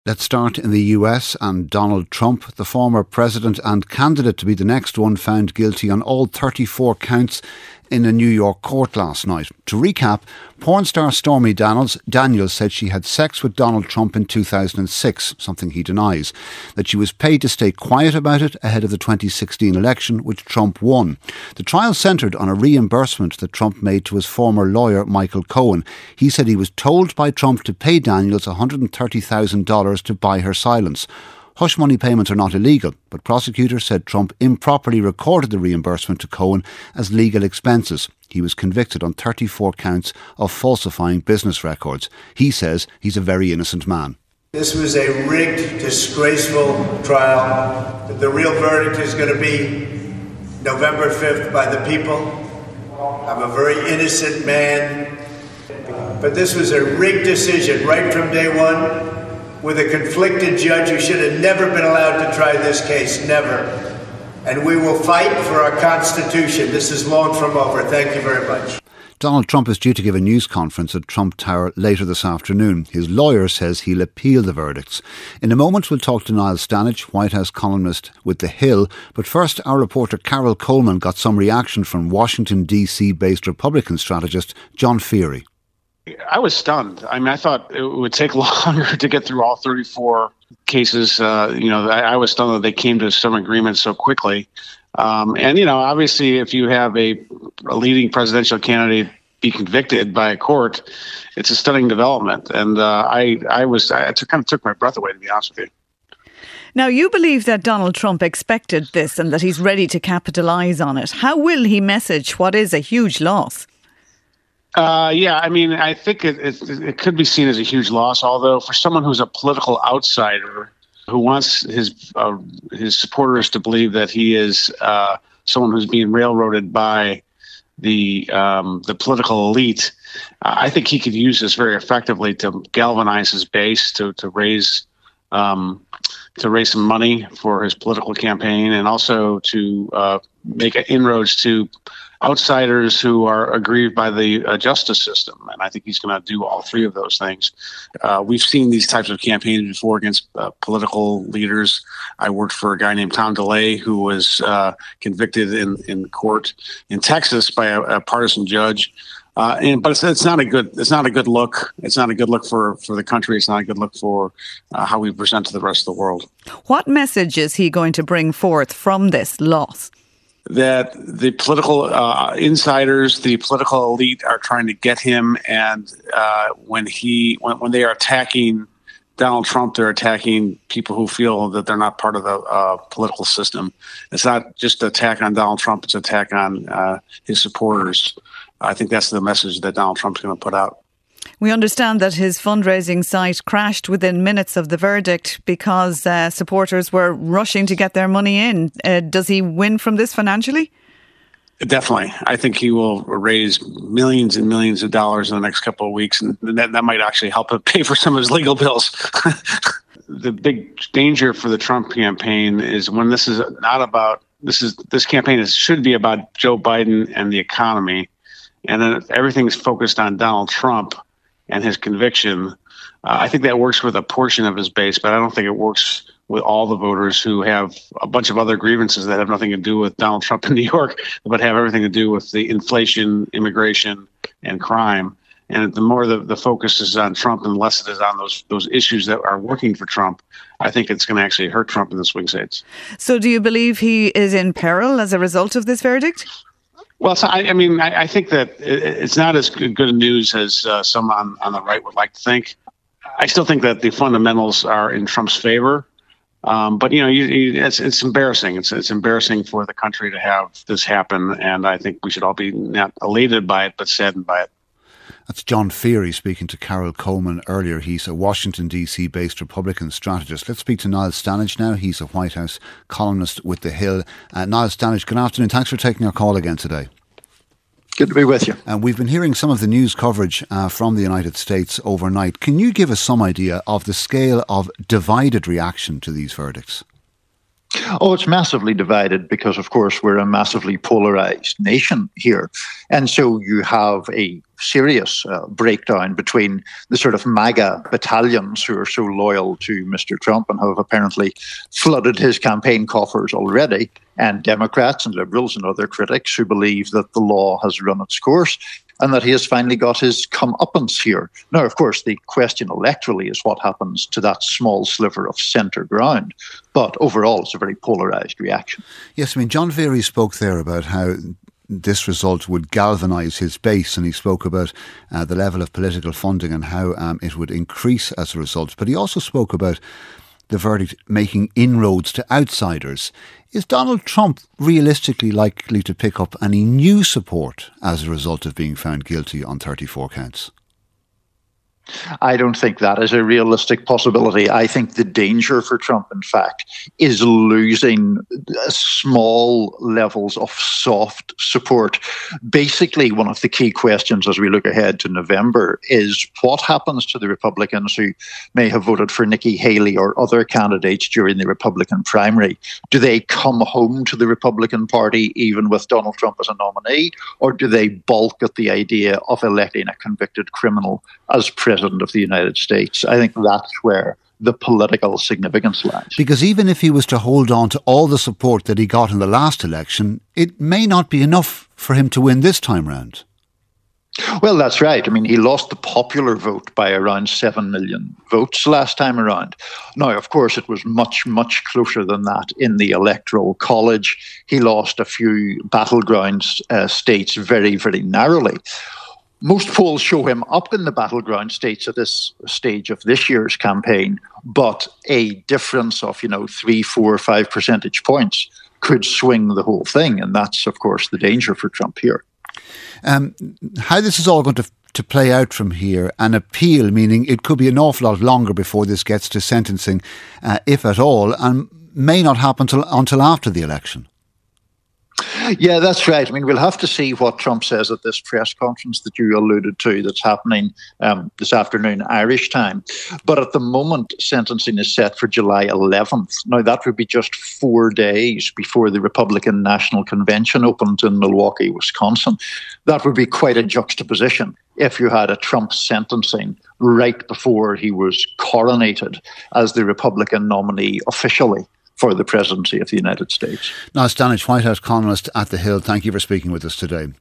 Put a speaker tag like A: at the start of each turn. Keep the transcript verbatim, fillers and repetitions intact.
A: Let's start in the U S and Donald Trump, the former president and candidate to be the next one, found guilty on all thirty-four counts in a New York court last night. To recap, porn star Stormy Daniels, Daniels said she had sex with Donald Trump in two thousand six, something he denies. That she was paid to stay quiet about it ahead of the twenty sixteen election, which Trump won. The trial centred on a reimbursement that Trump made to his former lawyer, Michael Cohen. He said he was told by Trump to pay Daniels one hundred thirty thousand dollars to buy her silence. Hush money payments are not illegal, but prosecutors said Trump improperly recorded the reimbursement to Cohen as legal expenses. He was convicted on thirty-four counts of falsifying business records. He says he's a very innocent man.
B: This was a rigged, disgraceful trial. The real verdict is going to be November fifth by the people. I'm a very innocent man. But this was a rigged decision right from day one, with a conflicted judge who should have never been allowed to try this case, never. And we will fight for our Constitution. This is long from over. Thank you very much.
A: Donald Trump is due to give a news conference at Trump Tower later this afternoon. His lawyer says he'll appeal the verdicts. In a moment, we'll talk to Niall Stanage, White House columnist with The Hill. But first, our reporter Carol Coleman got some reaction from Washington, D C-based Republican strategist John Feehery.
C: I was stunned. I mean, I thought it would take longer to get through all thirty-four cases. Uh, you know, I, I was stunned that they came to some agreement so quickly. Um, and, you know, obviously, if you have a, a leading presidential candidate be convicted by a court, it's a stunning development. And uh, I, I was, I it kind of took my breath away, to be honest with you.
D: Now, you believe that Donald Trump expected this and that he's ready to capitalise on it. How will he message what is a huge loss?
C: Uh, yeah, I mean, I think it, it it could be seen as a huge loss. Although, for someone who's a political outsider who wants his uh, his supporters to believe that he is uh, someone who's being railroaded by the um, the political elite, uh, I think he could use this very effectively to galvanize his base, to to raise um, to raise some money for his political campaign, and also to uh, make inroads to outsiders who are aggrieved by the uh, justice system. And I think he's going to do all three of those things. Uh, we've seen these types of campaigns before against uh, political leaders. I worked for a guy named Tom DeLay, who was uh, convicted in, in court in Texas by a, a partisan judge. Uh, and, but it's, it's not a good it's not a good look. It's not a good look for, for the country. It's not a good look for uh, how we present to the rest of the world.
D: What message is he going to bring forth from this loss?
C: That the political uh, insiders, the political elite are trying to get him. And uh, when he when, when they are attacking Donald Trump, they're attacking people who feel that they're not part of the uh, political system. It's not just an attack on Donald Trump. It's an attack on uh, his supporters. I think that's the message that Donald Trump's going to put out.
D: We understand that his fundraising site crashed within minutes of the verdict because uh, supporters were rushing to get their money in. Uh, does he win from this financially?
C: Definitely. I think he will raise millions and millions of dollars in the next couple of weeks, and that, that might actually help him pay for some of his legal bills. The big danger for the Trump campaign is when this is not about, this is this campaign is, should be about Joe Biden and the economy, and then everything's focused on Donald Trump and his conviction. Uh, I think that works with a portion of his base, but I don't think it works with all the voters who have a bunch of other grievances that have nothing to do with Donald Trump in New York, but have everything to do with the inflation, immigration, and crime. And the more the, the focus is on Trump and less it is on those those issues that are working for Trump, I think it's going to actually hurt Trump in the swing states.
D: So do you believe he is in peril as a result of this verdict?
C: Well, so I, I mean, I, I think that it's not as good, good news as uh, some on, on the right would like to think. I still think that the fundamentals are in Trump's favor. Um, but, you know, you, you, it's, it's embarrassing. It's, it's embarrassing for the country to have this happen. And I think we should all be not elated by it, but saddened by it.
A: That's John Feehery speaking to Carol Coleman earlier. He's a Washington, D C-based Republican strategist. Let's speak to Niall Stanage now. He's a White House columnist with The Hill. Uh, Niall Stanage, good afternoon. Thanks for taking our call again today.
E: Good to be with you.
A: And we've been hearing some of the news coverage uh, from the United States overnight. Can you give us some idea of the scale of divided reaction to these verdicts?
E: Oh, it's massively divided because, of course, we're a massively polarized nation here. And so you have a serious uh, breakdown between the sort of MAGA battalions who are so loyal to Mister Trump and have apparently flooded his campaign coffers already, and Democrats and Liberals and other critics who believe that the law has run its course and that he has finally got his comeuppance here. Now, of course, the question electorally is what happens to that small sliver of centre ground. But overall, it's a very polarised reaction.
A: Yes, I mean, John Veary spoke there about how this result would galvanise his base, and he spoke about uh, the level of political funding and how um, it would increase as a result. But he also spoke about the verdict making inroads to outsiders. Is Donald Trump realistically likely to pick up any new support as a result of being found guilty on thirty-four counts?
E: I don't think that is a realistic possibility. I think the danger for Trump, in fact, is losing small levels of soft support. Basically, one of the key questions as we look ahead to November is what happens to the Republicans who may have voted for Nikki Haley or other candidates during the Republican primary? Do they come home to the Republican Party even with Donald Trump as a nominee, or do they balk at the idea of electing a convicted criminal as president of the United States? I think that's where the political significance lies.
A: Because even if he was to hold on to all the support that he got in the last election, it may not be enough for him to win this time round.
E: Well, that's right. I mean, he lost the popular vote by around seven million votes last time around. Now, of course, it was much, much closer than that in the Electoral College. He lost a few battleground uh, states very, very narrowly. Most polls show him up in the battleground states at this stage of this year's campaign, but a difference of, you know, three, four, five percentage points could swing the whole thing. And that's, of course, the danger for Trump here.
A: Um, how this is all going to to play out from here, an appeal, meaning it could be an awful lot longer before this gets to sentencing, uh, if at all, and may not happen till, until after the election.
E: Yeah, that's right. I mean, we'll have to see what Trump says at this press conference that you alluded to that's happening um, this afternoon, Irish time. But at the moment, sentencing is set for July eleventh. Now, that would be just four days before the Republican National Convention opens in Milwaukee, Wisconsin. That would be quite a juxtaposition if you had a Trump sentencing right before he was coronated as the Republican nominee officially for the presidency of the United States.
A: Niall Stanage, White House columnist at The Hill, thank you for speaking with us today.